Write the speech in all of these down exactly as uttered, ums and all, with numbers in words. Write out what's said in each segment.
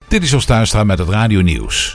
Dit is Jos Tuinstra met het radionieuws.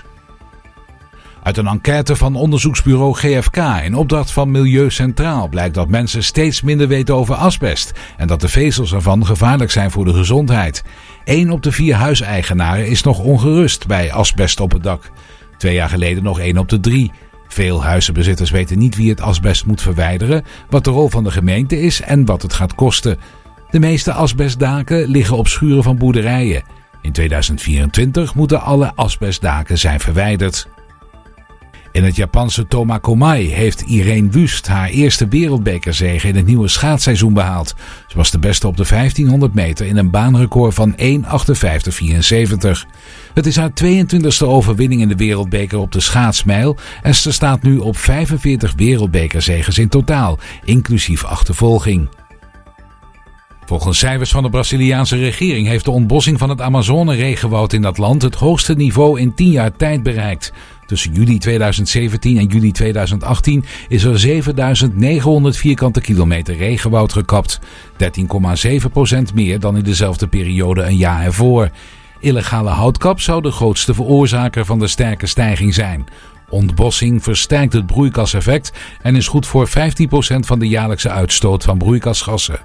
Uit een enquête van onderzoeksbureau G F K in opdracht van Milieu Centraal blijkt dat mensen steeds minder weten over asbest en dat de vezels ervan gevaarlijk zijn voor de gezondheid. Eén op de vier huiseigenaren is nog ongerust bij asbest op het dak. Twee jaar geleden nog één op de drie. Veel huizenbezitters weten niet wie het asbest moet verwijderen, wat de rol van de gemeente is en wat het gaat kosten. De meeste asbestdaken liggen op schuren van boerderijen. In tweeduizend vierentwintig moeten alle asbestdaken zijn verwijderd. In het Japanse Tomakomai heeft Irene Wüst haar eerste wereldbekerzege in het nieuwe schaatsseizoen behaald. Ze was de beste op de vijftienhonderd meter in een baanrecord van één achtenvijftig vierenzeventig. Het is haar tweeëntwintigste overwinning in de wereldbeker op de schaatsmijl en ze staat nu op vijfenveertig wereldbekerzeges in totaal, inclusief achtervolging. Volgens cijfers van de Braziliaanse regering heeft de ontbossing van het Amazone-regenwoud in dat land het hoogste niveau in tien jaar tijd bereikt. Tussen juli tweeduizend zeventien en juli tweeduizend achttien is er zevenduizend negenhonderd vierkante kilometer regenwoud gekapt. dertien komma zeven procent meer dan in dezelfde periode een jaar ervoor. Illegale houtkap zou de grootste veroorzaker van de sterke stijging zijn. Ontbossing versterkt het broeikaseffect en is goed voor vijftien procent van de jaarlijkse uitstoot van broeikasgassen.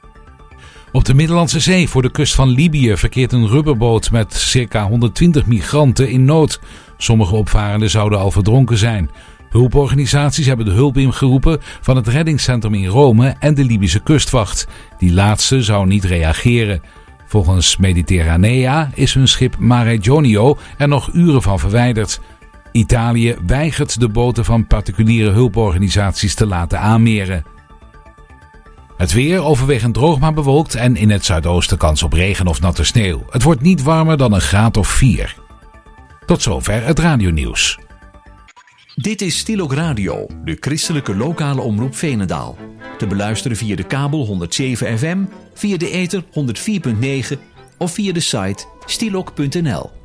Op de Middellandse Zee voor de kust van Libië verkeert een rubberboot met circa honderdtwintig migranten in nood. Sommige opvarenden zouden al verdronken zijn. Hulporganisaties hebben de hulp ingeroepen van het reddingscentrum in Rome en de Libische kustwacht. Die laatste zou niet reageren. Volgens Mediterranea is hun schip Mare Jonio er nog uren van verwijderd. Italië weigert de boten van particuliere hulporganisaties te laten aanmeren. Het weer overwegend droog maar bewolkt en in het zuidoosten kans op regen of natte sneeuw. Het wordt niet warmer dan een graad of vier. Tot zover het radionieuws. Dit is Stilok Radio, de christelijke lokale omroep Veenendaal. Te beluisteren via de kabel honderd zeven F M, via de ether honderd vier komma negen of via de site stilok punt n l.